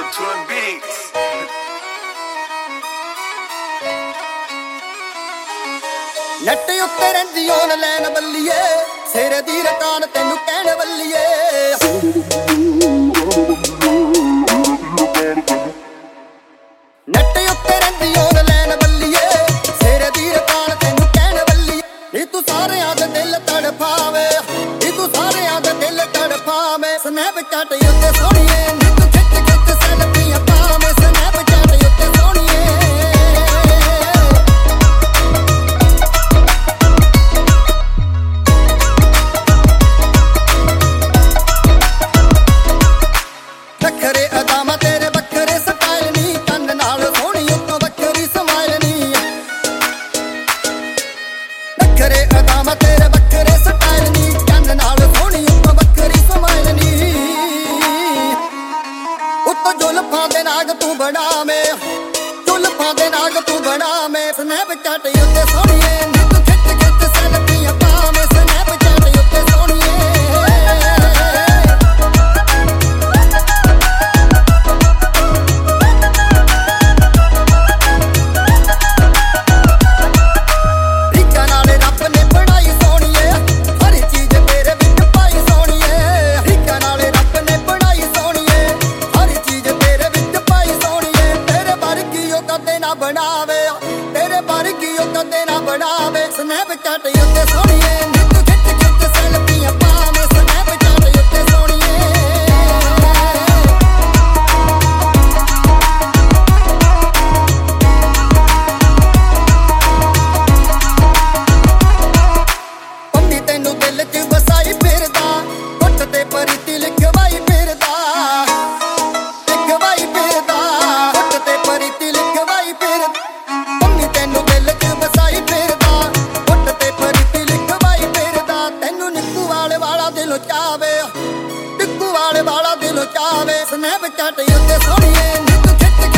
Twin Beats. ਨੱਟ ਉੱਤੇ ਰਹਿੰਦੀ online ਬੱਲੀਏ, ਸਿਰ ਦੀ ਰਕਾਨ ਤੈਨੂੰ ਕਹਿਣ ਬੱਲੀਏ। ਨੱਟ ਉੱਤੇ ਰਹਿੰਦੀ ਆਨਲਾਈਨ ਬੱਲੀਏ, ਸਿਰ ਦੀ ਰਕਾਨ ਤੈਨੂੰ ਕਹਿਣ ਬੱਲੀਏ। ਨੀ ਤੂੰ ਸਾਰਿਆਂ ਦੇ ਦਿਲ ਤੜਫਾਵੇ, ਨੀ ਤੂੰ ਸਾਰਿਆਂ ਦੇ ਦਿਲ ਤੜਫਾਵੇ। ਸਨੈਪਚੈਟ ਉੱਤੇ ਸੋਹਣੀਏ, ਨੀ ਤੂੰ ਖਿੱਚ ਖਿੱਚ ਸੈਲਫੀਆਂ ਪਾਵੇਂ। ਸਨੈਪਚੈਟ ਉੱਤੇ ਸੋਹਣੀਏ, ਵੱਖਰੇ ਅਦਾਵਾਂ ਤੇਰੇ ਵੱਖਰੇ ਸਟਾਈਲ ਨੀ, ਕੰਨ ਨਾਲ ਸੋਹਣੀ ਉੱਤੋਂ ਵੱਖਰੀ ਸਮਾਈਲ ਨੀ। ਵੱਖਰੇ ਅਦਾਵਾਂ ਤੇਰੇ ਵੱਖਰੇ ਸਟਾਈਲ ਨੀ, ਕੰਨ ਨਾਲ ਸੋਹਣੀ ਉੱਤੋਂ ਵੱਖਰੀ ਸਮਾਈਲ ਨੀ। ਉੱਤੋਂ ਜ਼ੁਲਫਾਂ ਦੇ ਨਾਗ ਤੂੰ ਬਣਾਵੇਂ, ਜ਼ੁਲਫਾਂ ਦੇ ਨਾਗ ਤੂੰ ਬਣਾਵੇਂ। ਸਨੈਪਚੈਟ ਉੱਤੇ ਸੋਹਣੀਏ, ਨੀ ਤੂੰ ਖਿੱਚ ਖਿੱਚ ਸੈਲਫੀਆਂ ਪਾਵੇਂ। ਸਨੈਪਚੈਟ ਉੱਤੇ ਸੋਹਣੀਏ, ਬਣਾਵੇ ਤੇਰੇ ਵਰਗੀ ਉਹ ਕਦੇ ਨਾ ਬਣਾਵੇ। ਸਨੈਪਚੈਟ ਉੱਤੇ ਸੋਹਣੀਏ, ਨੀ ਤੂੰ ਖਿੱਚ ਖਿੱਚ ਸੈਲਫੀਆਂ ਪਾਵੇਂ। ਸਨੈਪਚੈਟ ਉੱਤੇ ਸੋਹਣੀਏ, ਪੰਮੀ ਤੈਨੂੰ ਦਿਲ 'ਚ ਵਸਾਈ ਫਿਰਦਾ, ਉੱਠ ਤੇ ਪ੍ਰੀਤੀ ਲਿਖਵਾਈ ਫਿਰਦਾ। ਲਿਖਵਾਈ ਫਿਰਦਾ, ਉੱਠ ਤੇ ਪ੍ਰੀਤੀ ਲਿਖਵਾਈ ਫਿਰਦਾ। ਪੰਮੀ ਤੈਨੂੰ ਦਿਲ 'ਚ ਵਸਾਈ ਫਿਰਦਾ, ਉੱਠ ਤੇ ਪ੍ਰੀਤੀ ਲਿਖਵਾਈ ਫਿਰਦਾ। ਤੈਨੂੰ ਨਿੱਕੂ ਵਾਲਾ ਦਿਲੋਂ ਚਾਵੇ, ਨਿੱਕੂ ਵਾਲਾ ਦਿਲੋਂ ਚਾਵੇ। ਸਨੈਪਚੈਟ ਉੱਤੇ ਸੋਹਣੀਏ, ਨੀ ਤੂੰ ਖਿੱਚ